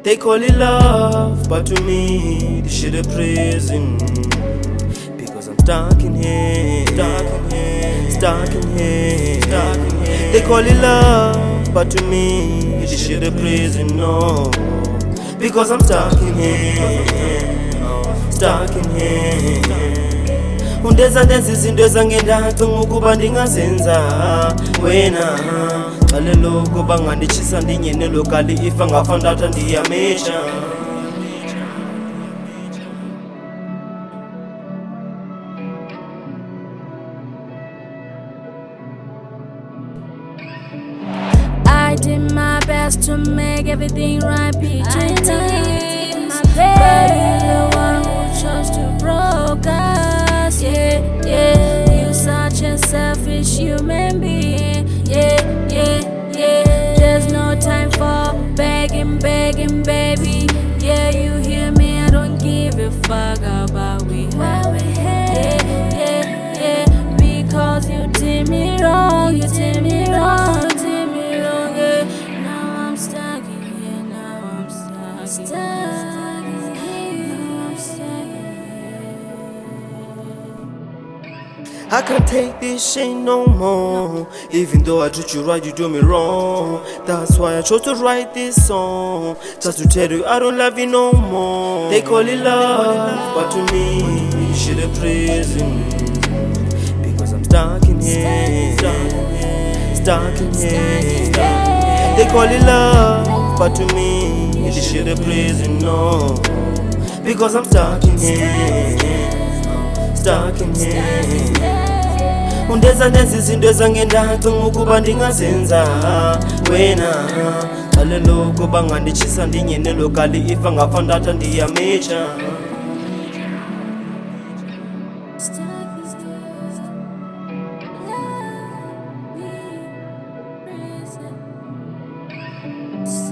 They call it love, but to me, this shit a prison. Because I'm stuck in here, stuck in here, stuck in here, stuck in here. They call it love, but to me, this shit a prison, no. Because I'm stuck in here, stuck in here. Undeza izinto ezangendathi ngokuba ndingazenza wena xalelo kuba nganditshisa ndinyene lokali ifa ngafandatha ndiyametsha. I did my best to make everything right between us, but you're the one who chose to broke us. Yeah, yeah, you're such a selfish human being. Yeah, yeah, yeah. There's no time for begging, begging, baby. Yeah, you hear me? I don't give a fuck about we have. Yeah, yeah, yeah. Because you did me wrong, you did me wrong. I can't take this shit no more. Even though I treat you right, you do me wrong. That's why I chose to write this song, just to tell you I don't love you no more. They call it love, but to me, this shit a prison. Because I'm stuck in here, stuck in here. They call it love, but to me, this shit a prison, no. Because I'm stuck in here, stuck in here. Undeza izinto ezangendathi ngokuba ndingazenza wena xalelo kuba nganditshisa ndinyene lokali ifa ngafandatha ndiyametsha. Stuck